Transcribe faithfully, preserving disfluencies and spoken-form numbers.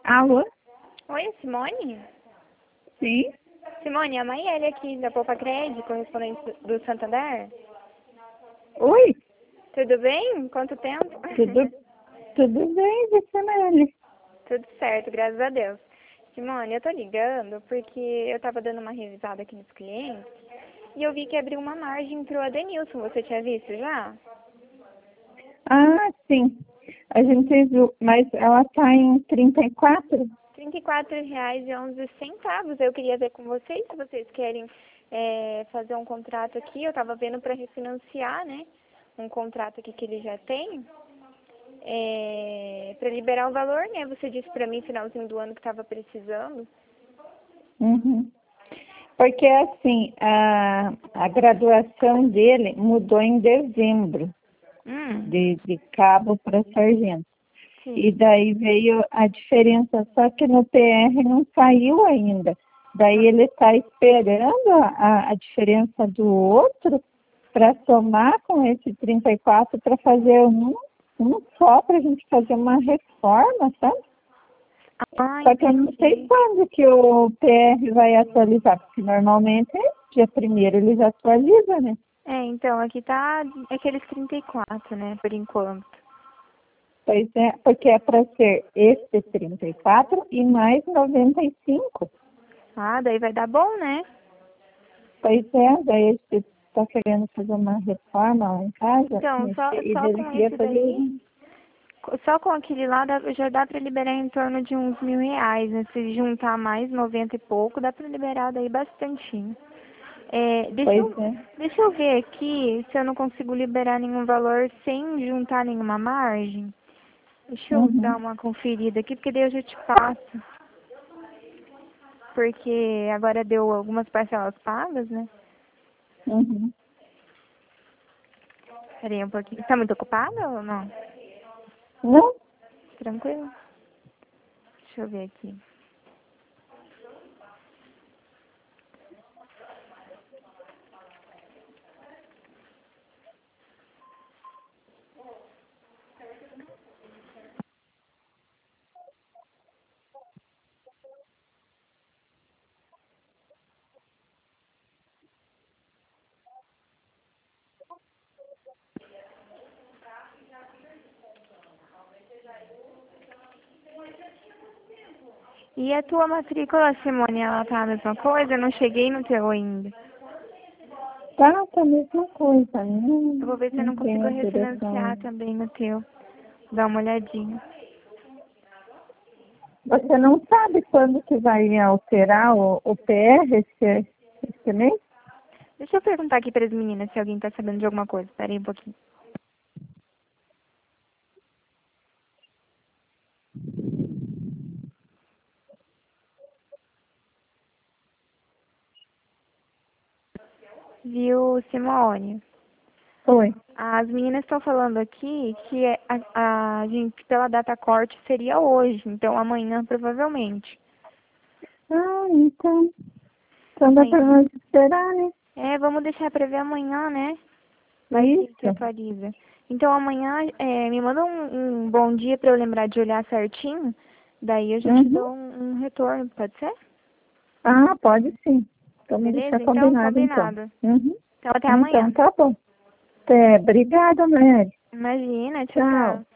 Alô? Oi, Simone? Sim? Simone, é a Maiele aqui da Poupa Crédito, correspondente do do Santander. Oi? Tudo bem? Quanto tempo? Tudo, tudo bem, Vicinelli? Tudo certo, graças a Deus. Simone, eu tô ligando porque eu tava dando uma revisada aqui nos clientes e eu vi que abriu uma margem pro Adenilson. Você tinha visto já? Ah, sim. A gente viu, mas ela tá em trinta e quatro? trinta e quatro reais e onze centavos. Eu queria ver com vocês se vocês querem é, fazer um contrato aqui. Eu tava vendo para refinanciar, né? Um contrato aqui que ele já tem. É, para liberar o valor, né? Você disse para mim finalzinho do ano que estava precisando. Uhum. Porque, assim, a, a graduação dele mudou em dezembro, Hum, de, de cabo para sargento. E sim. daí veio a diferença, só que no P R não saiu ainda. Daí ele está esperando a, a diferença do outro para somar com esse trinta e quatro para fazer um, um só para a gente fazer uma reforma, sabe? Ah, Só que eu não sei entendi. quando que o P R vai atualizar, porque normalmente dia primeiro eles atualizam, né? É, então, aqui tá aqueles trinta e quatro, né, por enquanto. Pois é, porque é para ser esse trinta e quatro e mais noventa e cinco. Ah, daí vai dar bom, né? Pois é, daí ele está querendo fazer uma reforma lá em casa, Então, só, mexer, e só ele com queria esse fazer daí, um. só com aquele lá dá- já dá para liberar em torno de uns mil reais, né? Se juntar mais noventa e pouco, dá para liberar daí bastantinho. É, deixa Pois eu, é. deixa eu ver aqui se eu não consigo liberar nenhum valor sem juntar nenhuma margem. Deixa eu dar Uhum, uma conferida aqui, porque daí eu já te passo. Porque agora deu algumas parcelas pagas, né? uhum. Peraí um pouquinho. Você tá muito ocupada ou não? Não? Tranquilo? Deixa eu ver aqui. E a tua matrícula, Simone, ela tá a mesma coisa? Eu não cheguei no teu ainda. Tá, tá a mesma coisa. Eu vou Não, ver se eu não não tem consigo refinanciar alteração. também no teu. Dá uma olhadinha. Você não sabe quando que vai alterar o, o P R esse, esse mês? Deixa eu perguntar aqui para as meninas se alguém tá sabendo de alguma coisa. Peraí um pouquinho. Viu, Simone? Oi. As meninas estão falando aqui que é- a, a gente, pela data corte, seria hoje. Então, amanhã, provavelmente. Ah, então. Então dá Amanhã. para nós esperar, né? É, vamos deixar para ver amanhã, né? Vai que, que Isso. atualiza. Então, amanhã, é, me manda um, um bom dia para eu lembrar de olhar certinho. Daí eu já te Uhum. dou um, um retorno, pode ser? Ah, pode sim. Vamos deixar Beleza? Então, combinado, então. combinado. Uhum. Então, até Então, amanhã. tá bom. É, obrigada, Mary. Imagina, tchau, Tchau. tchau.